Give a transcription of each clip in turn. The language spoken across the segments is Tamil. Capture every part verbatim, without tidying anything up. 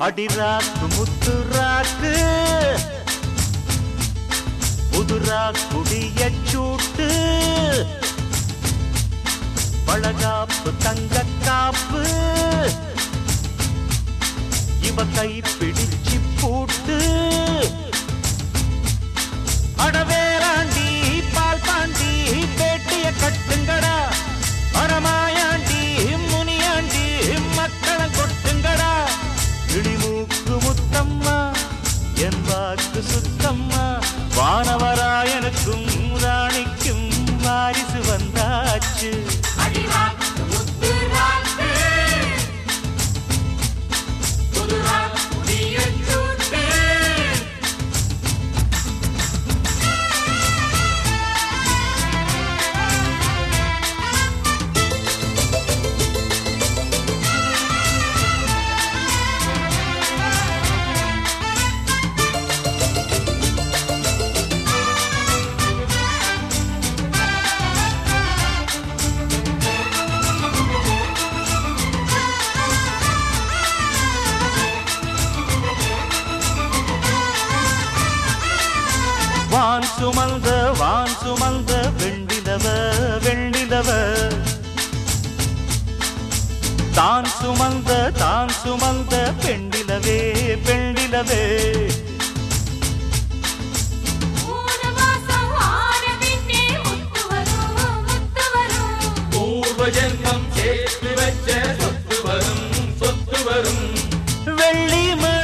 அடிராக்கு முத்துராக்கு புதுரா குடிய சூட்டு பழகாப்பு தங்க காப்பு இவ கை பிடிச்சி பூட்டு அடவேராண்டி பால் பாண்டி பேட்டிய கட்டுங்கடா அரமாயாண்டி முனியாண்டி மக்களை கொட்டுங்கடா இடிமூக்கு முத்தம்மா என் வாக்கு சுத்தம்மா வானவராயனுக்கும் ராணிக்கும் வாரிசு வந்தாச்சு வான் சுமந்த வான் சுமந்த வெண்ணிலவ வெண்ணிலவ தான் சுமந்த தான் சுமந்த பெண்ணிலவே பெண்ணிலவே பூர்வ ஜென்மம் சேர்த்து வச்ச சொத்து வரும் சொத்து வரும் வெள்ளி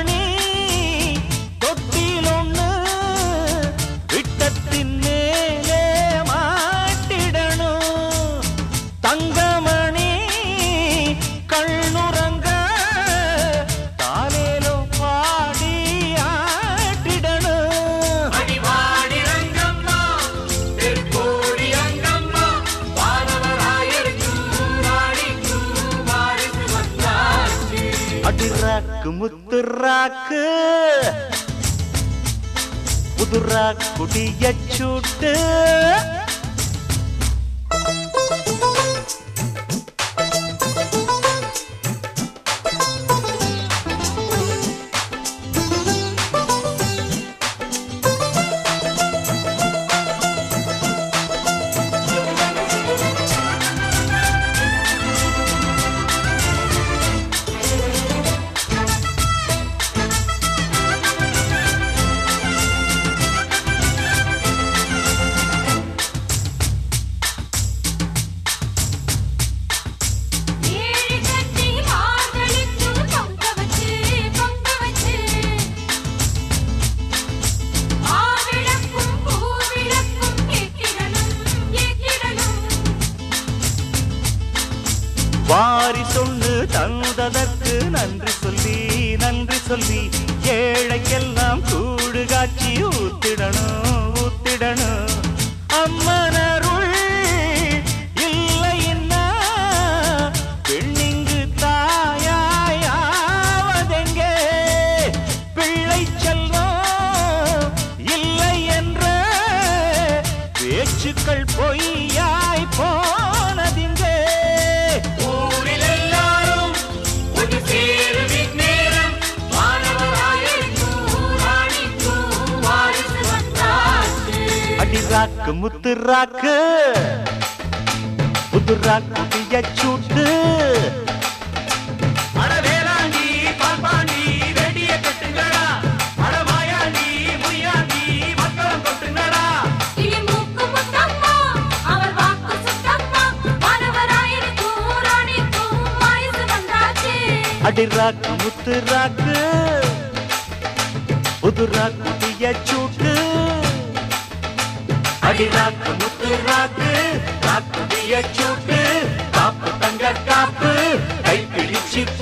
அடிராக்கு முத்துராக்கு புதுரா குடிய சூட்டு வாரி சொல்லு தந்ததற்கு நன்றி சொல்லி நன்றி சொல்லி ஏழைக்கெல்லாம் கூடு காட்சி ஊத்திடணும் ஊத்திடணும் அம்மனருள் இல்லைன்னா பெண்ணிங்கு தாயாவதெங்கே பிள்ளை செல்வம் இல்லை என்ற பேச்சுக்கள் பொய்யாய் போனதிங்கே அடிராக்கு முத்துராக்கு புதுரா குடிய சூட்டு அடவேலாண்டி பால்பாண்டி வெடிய கட்டுங்கடா அடமாயாண்டி முனியாண்டி மக்களம் கொட்டுங்கடா இடிமூக்கு முத்தம்மா அவர் வாக்கு சுத்தம்மா வானவராயனுக்கும் ராணிக்கும் வாரிசு வந்தாச்சு அடிராக்கு முத்துராக்கு புதுரா குடிய சூட்டு அடிராக்கு முத்துராக்கு ராக்குடிய சூட்டு காப்பு தங்க காப்பு கை பிடிச்சி